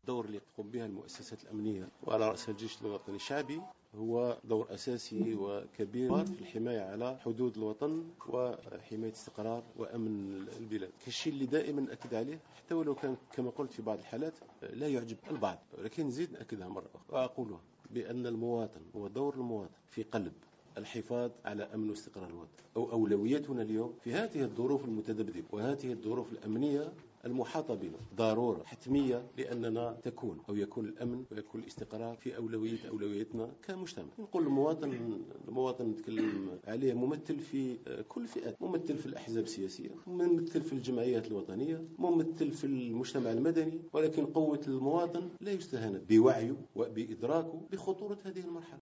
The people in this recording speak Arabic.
الدور اللي تقوم به المؤسسات الأمنية وعلى رأسها الجيش الوطني الشعبي هو دور أساسي وكبير في الحماية على حدود الوطن وحماية استقرار وأمن البلاد. كالشيء اللي دائما أكد عليه حتى ولو كان كما قلت في بعض الحالات لا يعجب البعض، ولكن نزيد نأكدها مرة أخرى وأقولها بأن المواطن هو دور المواطن في قلب الحفاظ على أمن واستقرار الوطن، أو أولويتنا اليوم في هذه الظروف المتذبذبة وهذه الظروف الأمنية المحاطة بنا ضرورة حتمية لأننا يكون الأمن ويكون الاستقرار في أولويتنا كمجتمع. نقول المواطن نتكلم عليه ممثل في كل فئات، ممثل في الأحزاب السياسية، ممثل في الجمعيات الوطنية، ممثل في المجتمع المدني، ولكن قوة المواطن لا يستهان بوعيه وبإدراكه بخطورة هذه المرحلة.